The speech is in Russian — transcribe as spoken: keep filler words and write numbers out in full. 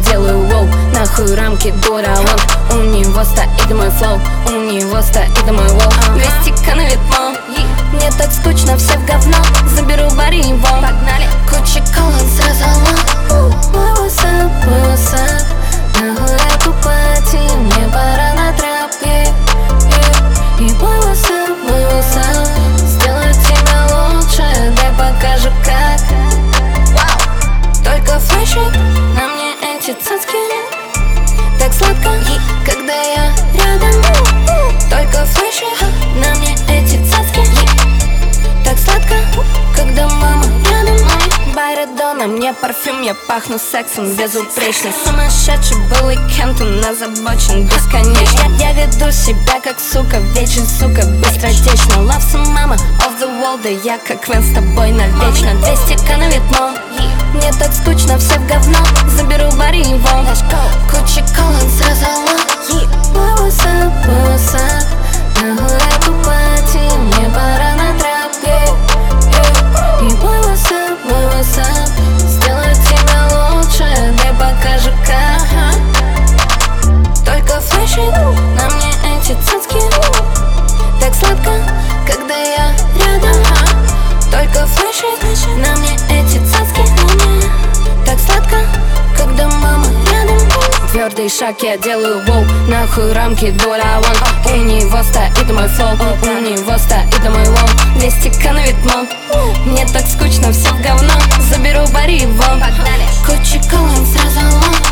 делаю воу, нахуй рамки дуралон. У него стоит мой флоу, у него стоит мой воу. двести ка на ветмол, мне так скучно, все в говно. Заберу бари и вон, погнали. Куча колон сразу лон. What's up, what's up? Нахуй эту пати, мне пора на трапе. И бой, what's up, бой, what's up? Сделаю тебя лучше, дай покажу как. Только флешит на мне эти цацки. Так сладко, когда я рядом. Только флешит на мне эти цацки. Так сладко, когда мама рядом. Байредо на мне парфюм, я пахну сексом безупречно. Сумасшедший белый Кемптон озабочен бесконечно. Я, я веду себя как сука, вечен, сука, быстротечно. Love some mama, off the wall, да я как Вен с тобой навечно. двести ка на ветмол, мне так скучно, все в говно. Заберу бари и вон, куча колон сразу лон. What's up, what's up? Нахуй эту пати, мне пора на трапе. И бой, what's up, бой, what's up? Сделаю тебя лучше, дай покажу как. Только флешит на мне эти цацки. Так сладко, когда я рядом. Только флешит на мне эти цацки. Так сладко, когда мама рядом. Твердый шаг я делаю воу, нахуй рамки дуралон. У него стоит мой флоу, у него стоит мой лон. двести ка на ветмол, мне так скучно, все в говно. Заберу бари и вон, погнали. Куча колон сразу лон.